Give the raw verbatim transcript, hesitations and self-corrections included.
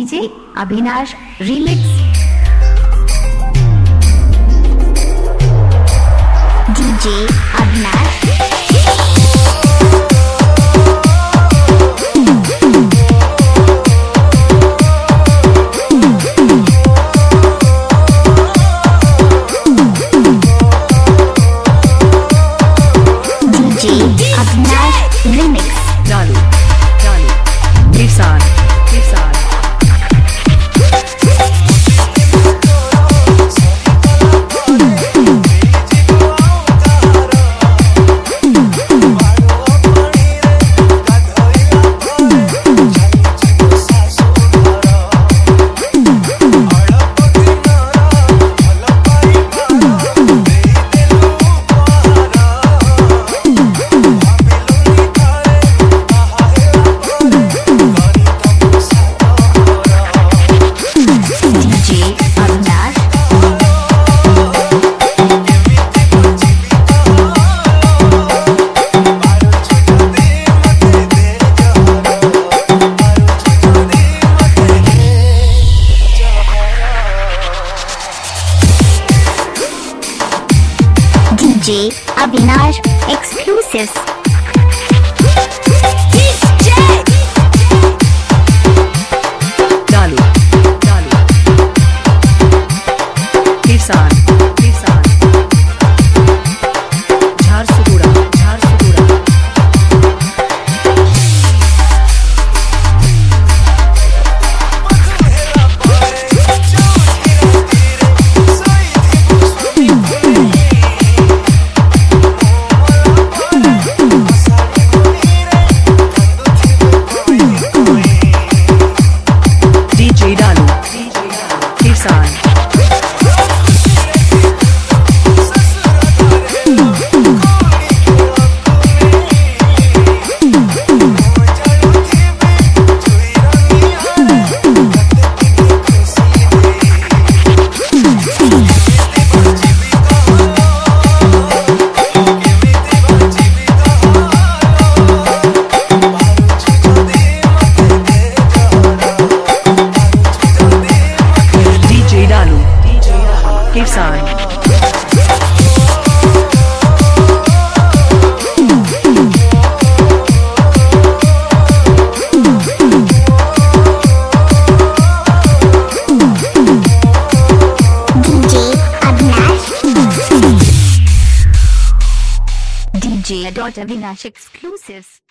DJ Avinash remix. DJ Avinash DJ Avinash remix. चालू चालू किसान किसान डीजे अविनाश एक्सक्लूसिव्स। चालू चालू किसान किसान झारसुगुड़ा झारसुगुड़ा डीजे डालू किसान डीजे डालू किसान DJ Avinash DJ dot Avinash exclusives.